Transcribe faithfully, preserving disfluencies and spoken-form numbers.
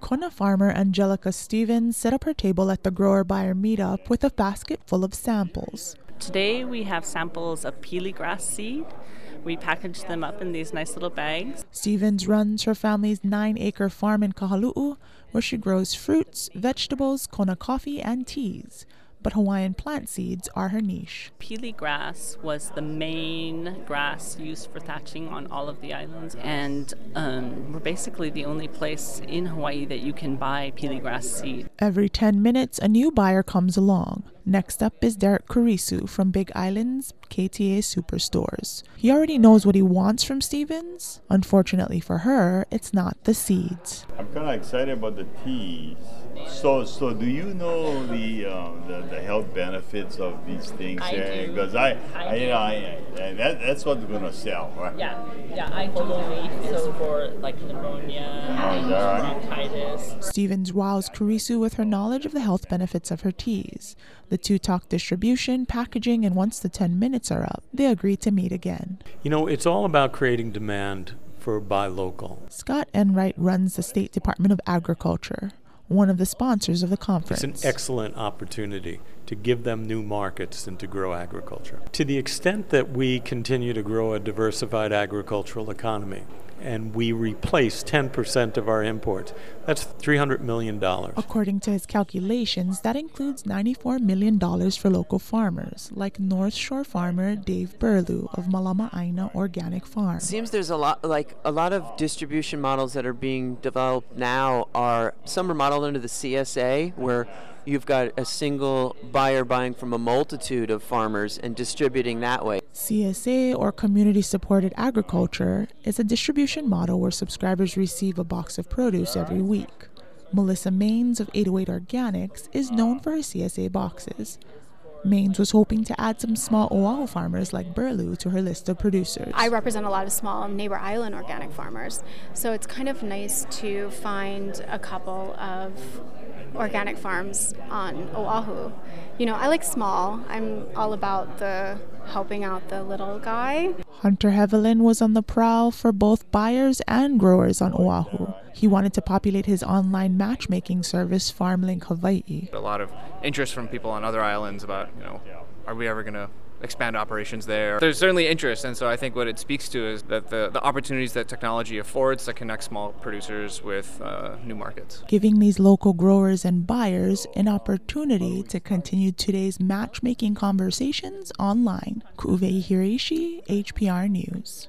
Kona farmer Angelica Stevens set up her table at the grower-buyer meetup with a basket full of samples. Today we have samples of pili grass seed. We package them up in these nice little bags. Stevens runs her family's nine-acre farm in Kahalu'u, where she grows fruits, vegetables, Kona coffee, and teas. But Hawaiian plant seeds are her niche. Pili grass was the main grass used for thatching on all of the islands, and um, we're basically the only place in Hawaii that you can buy pili grass seed. Every ten minutes, a new buyer comes along. Next up is Derek Kurisu from Big Island's K T A Superstores. He already knows what he wants from Stevens. Unfortunately for her, it's not the seeds. I'm kind of excited about the teas. So, so do you know the uh, the, the health benefits of these things? I do. Because I, I, I, you do. know, I, I, that, that's what we're gonna sell, right? Yeah, yeah. I do. So for like pneumonia, Oh, is that right? bronchitis. Stevens wows Kurisu with her knowledge of the health benefits of her teas. The two talk distribution, packaging, and once the ten minutes are up, they agree to meet again. You know, it's all about creating demand for buy local. Scott Enright runs the State Department of Agriculture, one of the sponsors of the conference. It's an excellent opportunity to give them new markets and to grow agriculture. To the extent that we continue to grow a diversified agricultural economy, and we replace ten percent of our imports, that's three hundred million dollars. According to his calculations, that includes ninety-four million dollars for local farmers, like North Shore farmer Dave Burlew of Malama'aina Organic Farm. Seems there's a lot, like a lot of distribution models that are being developed now are, some are modeled under the C S A, where you've got a single buyer buying from a multitude of farmers and distributing that way. C S A, or Community Supported Agriculture, is a distribution model where subscribers receive a box of produce every week. Melissa Maines of eight oh eight Organics is known for her C S A boxes. Maines was hoping to add some small Oahu farmers like Burlew to her list of producers. I represent a lot of small neighbor island organic farmers, so it's kind of nice to find a couple of organic farms on Oahu. You know, I like small. I'm all about the helping out the little guy. Hunter Hevelin was on the prowl for both buyers and growers on Oahu. He wanted to populate his online matchmaking service, FarmLink Hawaii. A lot of interest from people on other islands about, you know, are we ever going to expand operations there? There's certainly interest, and so I think what it speaks to is that the, the opportunities that technology affords to connect small producers with uh, new markets. Giving these local growers and buyers an opportunity to continue today's matchmaking conversations online. Ku'uvei Hiraishi, H P R News.